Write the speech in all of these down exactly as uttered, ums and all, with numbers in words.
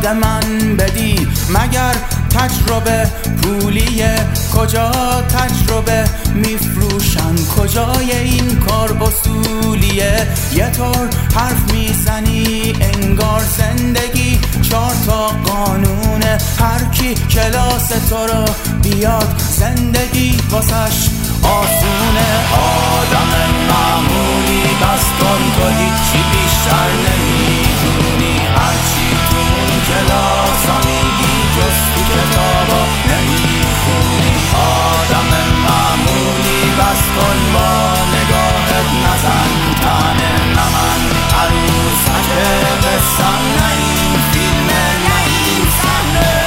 یاد من بدی. مگر تجربه پولیه؟ کجا تجربه میفروشن؟ کجای این کار اصولیه؟ یه طور حرف میزنی انگار زندگی چهار تا قانونه. هر کی کلاس تو رو بیاد زندگی واسش آسونه. آدم معمولی بس کن تو هیچی بیشتر نمیدونی. هرچی تو اون کلاس ها میگی جز تو کتابا نمیخونی. آدم معمولی بس کن با نگاهت نزن تنه. نه من عروسک قصم، نه این فیلم، نه این صحنه.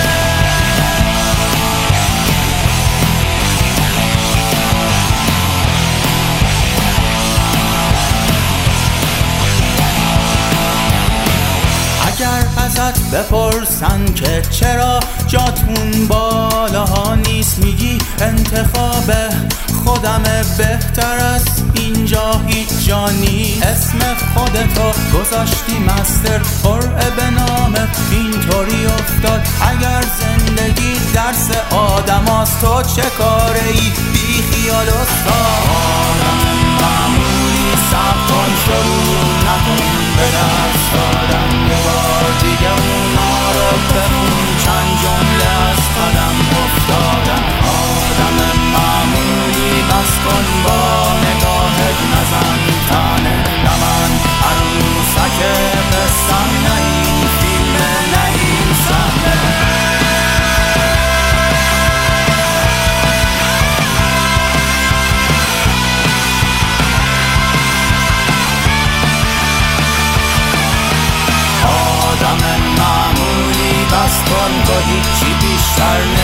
اگر ازت بپرسن که چرا جاتون بالاها نیست، میگی انتخاب خودمه، بهتر از اینجا هیچ جا نیست. اسم خودتو گذاشتی مستر، قرعه به نامت اینطوری افتاد. اگر زندگی درس آدم هاست تو چه کاره ای؟ بی خیال استاد. آدم معمولی صبر کن، شروع نکن به دست دادن. یه بار دیگه اونا رو بخون، چند جمله از قدم افتادن. آدم معمولی بس کن با نگاهت نزن تنه. نه من عروسک قصم، نه این فیلم، نه این صحنه. آدم معمولی بس کن تو هیچی بیشتر